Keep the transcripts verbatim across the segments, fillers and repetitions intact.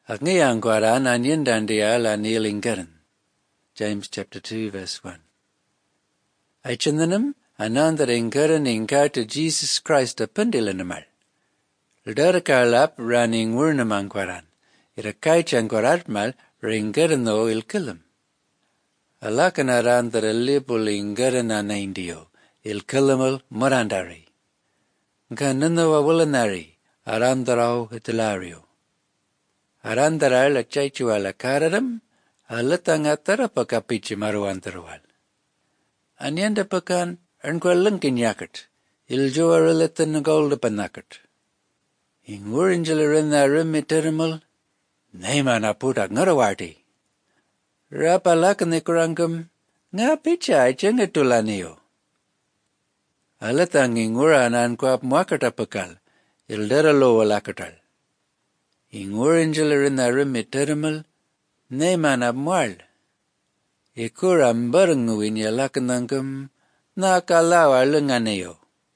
Agniyan kwaran anyen dandia la nilingaran. James chapter two verse one. Aichananam anandar ingaran ingar to Jesus Christ apundilanamal. Ldarkalap running wurnaman kwaran. Irakaichan kwaratmal ringarano ilkilam. Alakanaran libul ingaran anaindio. Ilkilamal morandari. Ganano awulanari. Arandarao itilario. Arandaral a chaichuala karadam, alatangatara pakapichi maruantarual. Anyanda pakan, earnqualinkin yakat, iljoarilitan goldapanakert. Ingurinjalarin arim iteramal, naiman aputak ngarawarti. Rapalakanikurankum, nga picha ichengetulanio. Alatang inguran anquap muakatapakal, ilderalo walakatal. Ingurinjalarin arim iteramal, naiman abmual. Ikuram baranguin yalakanangkum, nakalawa lunganeo.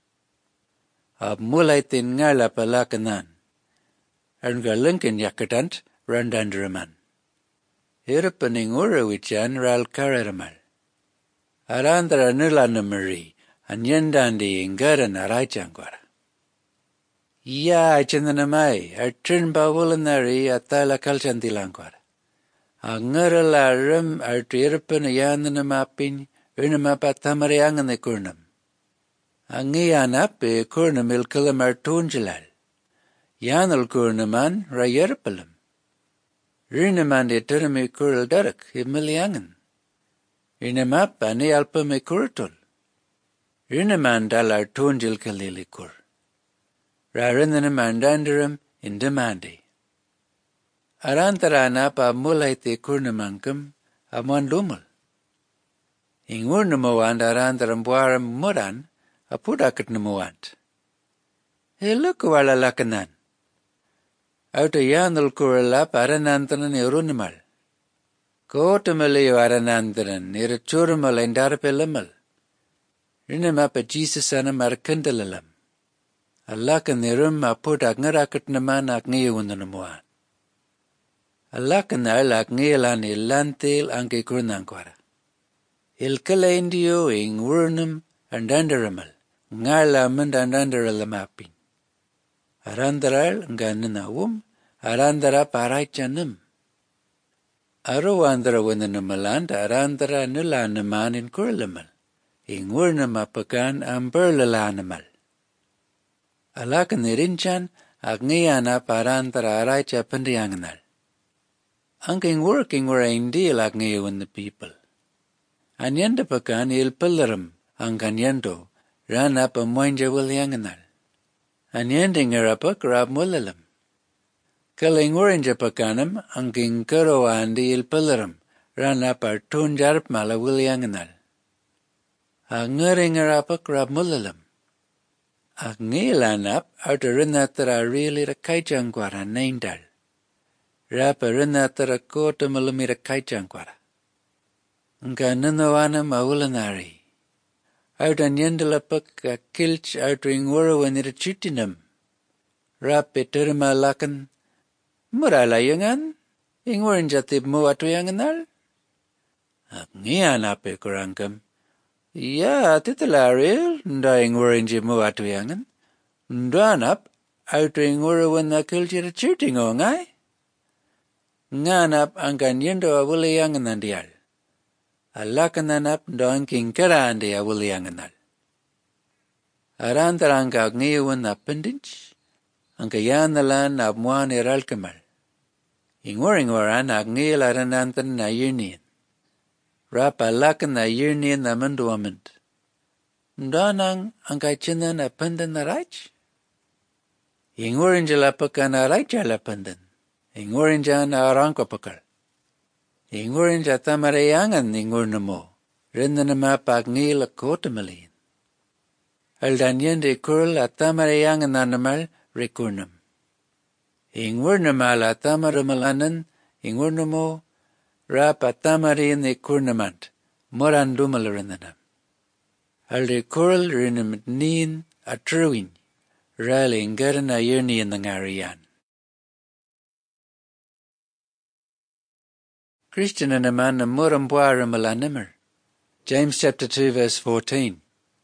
Abmulaitin ngala palakanan. Erngalinkin yakatant randandaraman. Irapaning urawichan ral kararamal. Arandara nilanamari, anyandandi ingaran araichangwara. Ya chendanamai, artrin bawulanari atala kalchantilangwara. Angaralaram artirpan yananamapin, unamapatamaryanganekurnam. Angiyanap e kurnam ilkalam artunjalal. Yanal kurnaman rayerpalam. Rinaman etaram e kural darak imilyangan. Rinamap ani alpam e kurtul. Rinaman dal artunjal kalilikur. Rarananam andandaram indamandi. Arantarana pa mulaite kurnamankam aman lumal. Ingurnamawand arantaram buaram muran apudakat namawant. He look wala lakanan. Auta yanul kuralap aranantaran irunimal. Kotamaliyo aranantaran irachuramal endarapelamal. Rinamapa Jesus anam arkandalalam. Alakan nirum apudak ngarakat naman akniyawunanamuan. Alakan alak ngilan ilantil angke kurnangkwara. Ilkala indio ing wurnam andandaramal. Ngalaman andandaralamapin. Arandaral ngananawum, arandara paraichanam. Arawandara wananamaland, arandara nilanaman in kurlamal. Ing wurnam apakan amberlalanamal. Alakan nirinchan, agniyana parantara araicha pandiyanganal. Angking working were deal agneyo in the people. Anyanda pakan il pillaram, anganyando, ran up a moinja wilyanganal. Anyanding arapak rab mulalam. Kaling orange pakanam, angking karo andi il pillaram, ran up our tunjarp mala wilyanganal. Angering arapak rab mulalam. Agnilan up, outer really the kaijangwara naindal. Rapa rinatara kota malumira kaichankwara. Nga nanawana maulanari. Auta nyandalapak a kilch auta ingwara wanira chitinam. Rapi terima lakan. Murala yangan? Ingwarin jatib muatu yanganal? Agnian ape kurangkam. Ya titalaril, nda ingwarin jib muatu yangan. Ndanap, auta ingwara wana kilchira chitingo ngai? Nganap ang kanyendo awuliyanganandial. Alakananap doang kingkarandi awuliyanganal. Arantarang kagniyawan appendage, ang kayanalan abmuan iralkamal. Ingwaringwaran agniyal aranantan na yirnian. Rap alakan na yirnian na manduamant. Ndanang ang kachinan appendan na rach? Ingwarinjalapakan na rach alapendan. Ingurinjan arangkopakal. Ingurinja tamarayangan ingurnamo. Rindanama pagnil kotamalin. Aldanyende kurl atamarayangan anamal rekurnam. Ingurnamal atamarumalanan ingurnamo rap atamarin ikurnamant. Morandumalrinanam. Alde kurl rinam nin atruin. Rally ingaran ayerni in the ngariyan. Christian naman na muram buara malanimmer. James chapter two verse fourteen.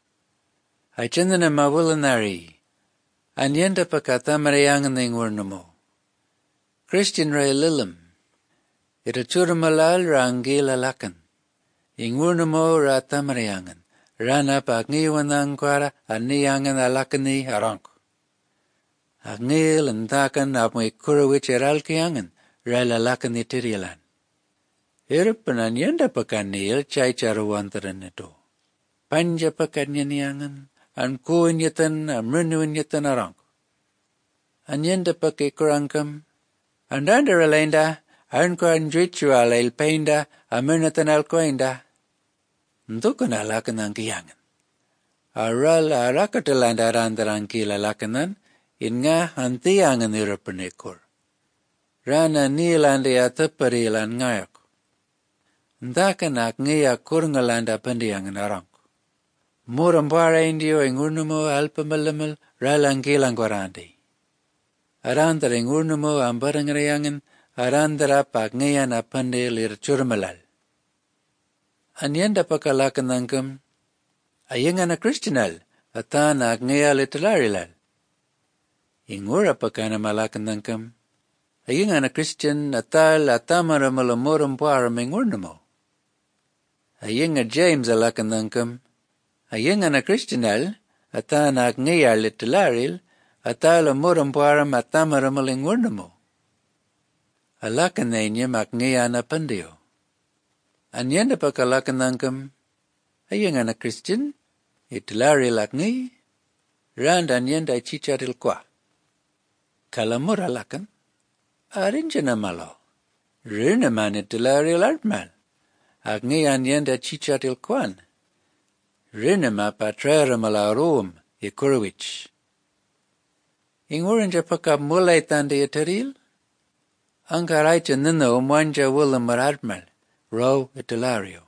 Ay chinda na mawalanari. Anyenda pakatamareyangan na ingurnamo. Christian ray lilim. Ita churamalal rangil alakan. Ingurnamo ra tamarayangan. Rana pa agniwanang kwara aniyangan alakani arangko. Agnil antakan apmoy kurawich eralkiyangan rala lakani tirialan. Irpan anyenda pakanil chay charawantaran ito. Panja pakanyaniyangan an kuinyatan amrunuinyatan arangko. Anyenda pakikurangkam andanda ralainda anko anjuichuala ilpainda amurnatan alkoinda. Ndukan alakanan kiyangan. Aral arakataland arandaran kila lakanan, in nga hantiyangan irapanikor. Rana nilandi ataparilan ngayak. Ndakanak ngaya kurngalanda pandiyangan arangko. Murambara indio ingurnumo alpamalamal ralang kilang kwarandi. Arandar ingurnumo ambarangarayangan arandara pak ngayan apandil irchurmalal. Anyenda pakalakanangkam, ayangan na Christianal, atana agngaya literarilal. Ingura pakana malakanangkam, ayangan na Christian atal atamara malamuram param ingurnamo. Ayangan James alakanangkam, ayangan na Christianal, atana agngaya literaril, atal amuram param atamara malingurnamo. Alakananyam agngaya na pandiyo. Anyenda pakalakanangkam, ayangan na Christian, itilaril akngi, rand anyenda chicharil kwa. Kalamur alakan, arinjana malo, rinaman itilaril artmal, akngi anyenda chicharil kwan, rinama patrera malarum, ikurwich. Inguranja pakap mulay tandi itaril, angkaraicha nino umwanja wulam maratmal, Ro itilario.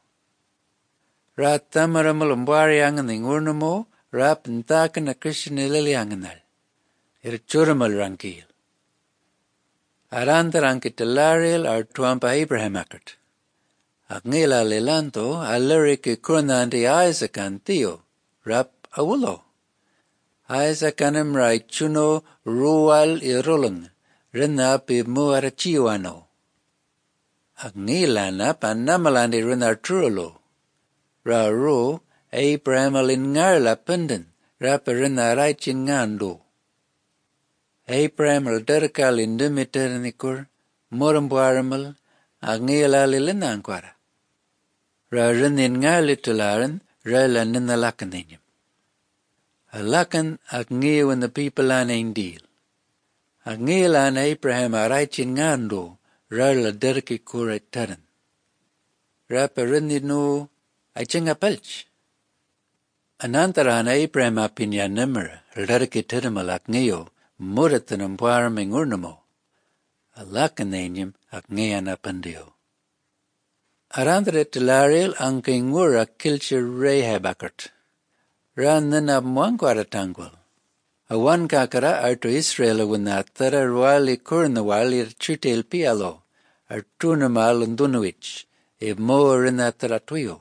Rat tamaramalambariangan ingurnamo, rap ntakan na Christian ililianganal. Irchuramal rankil. Arantarang itilaril ar tuampa Abraham akert. Agngila lilanto, alarik ikurnaanti Isaacan tiyo, rap awulo. Isaacanem raichuno rual irulang, rinap imuarachiwano. Agnilana panamalandi rinarturulo. Ra ro Abraham alingarla pendan raparinaaraichin ngando. Abraham alderkal indumiternikur murambuaramal agnila lilinankwara. Ra rinin ngalitularan ra laninalakaninyam. Alakan agniwan the people an deal. Agnilan Abraham araichin ngando. Rala derki kura taran. Rapa rininu aichinga pelch. Anantaran Abraham apinya nimmer, derki tiramal akneo, muratan ampuaram ingurnamo. Alakananyam akneyan apandio. Arandre tilaril angkingura kilchir rehabakert. Ran nina mwankwara tangwal. Awan kakara arto Israel winatara ruali kurnawali chutel pialo. Artunamal undunuich, e morinatara tuyo.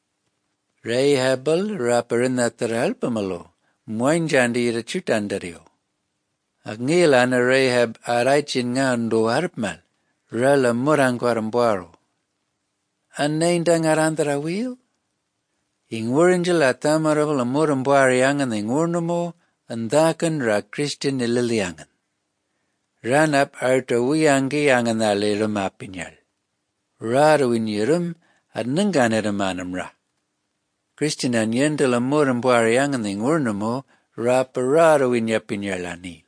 Rehabal raparinatara alpamalo, mwanjandi ira chutandario. Agnila na Rehab araichin ngando harpmal, rala murangwarambuaro. Annaindang arandara wheel? Ingwurinjala tamarabal amurambuariangan ingurnamo, andakan ra Christian ililiangan. Ranap arta wiyangi angan alirum apinyal. Rara winyirum at nanganamanam ra. Christian anyenda lamuram buariangan ingurnamo rapa rara winyapinyal anil.